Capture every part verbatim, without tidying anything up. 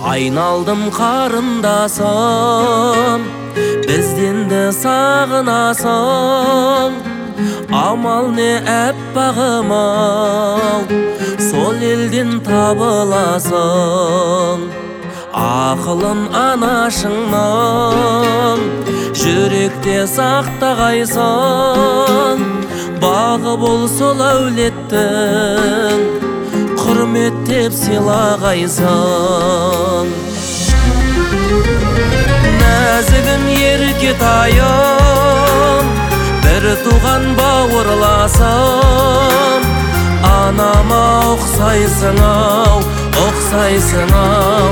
Айналдым қарындасым, бізден де сағынасың. Амал не әппағым-ау, сол елден табыласың. Ақылын анашыңның, жүректе сақтағайсың. Бағы бол сол әулеттің, құрметтеп сыйлағайсың. Нәзігім еркетайым, бір туған бауырласым. Анама ұқсайсың-ау, ұқсайсың-ау,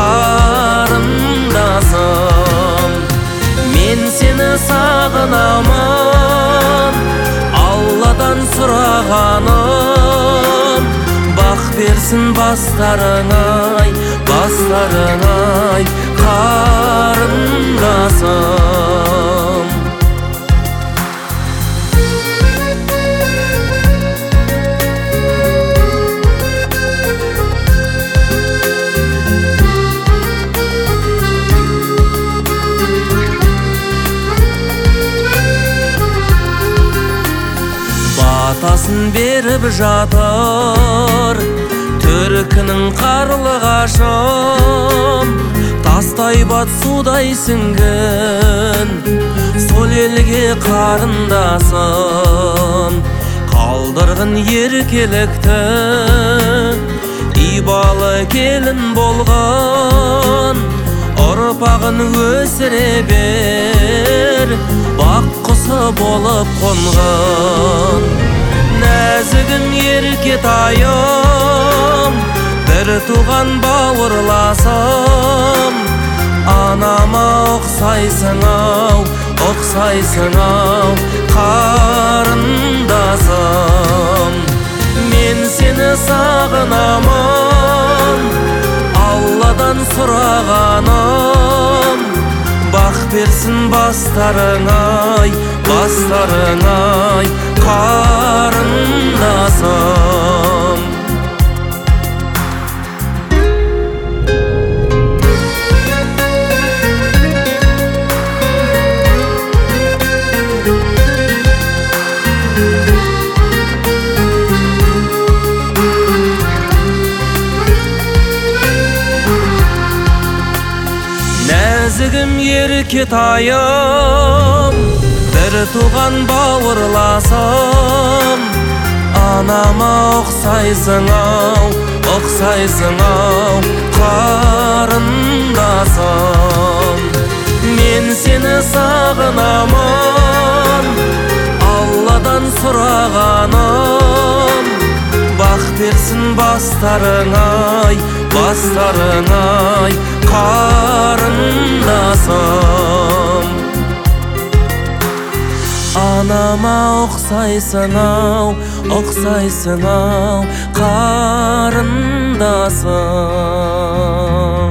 қарындасым. Мен сені сағынамын, Алладан сұрағаным. Бақ берсін бастарыңай, бастарыңай, қарындасым. Батасын беріп жатыр төркінің қарлығашым. Тастай бат судай сіңгін, сол елге қарындасым. Қалдырғын еркелікті, ибалы келін болған. Ұрпағын өсіре бер, бақ құсы болып қонған. Нәзігім еркетайым, бір туған бауырласым. Анама ұқсайсың-ау, ұқсайсың-ау, қарындасым. Мен сені сағынамын, Алладан сұрағаным. Бақ берсін бастарыңай, бастарыңай, қарындасым. Нәзігім еркетайым, бір туған бауырласым. Анама ұқсайсың-ау, ұқсайсың-ау, қарындасым. Мен сені сағынамын, Алладан сұрағаным. Бақ берсін бастарыңай, бастарыңай, қарындасым. Анама ұқсайсың-ау, ұқсайсың-ау, қарындасым.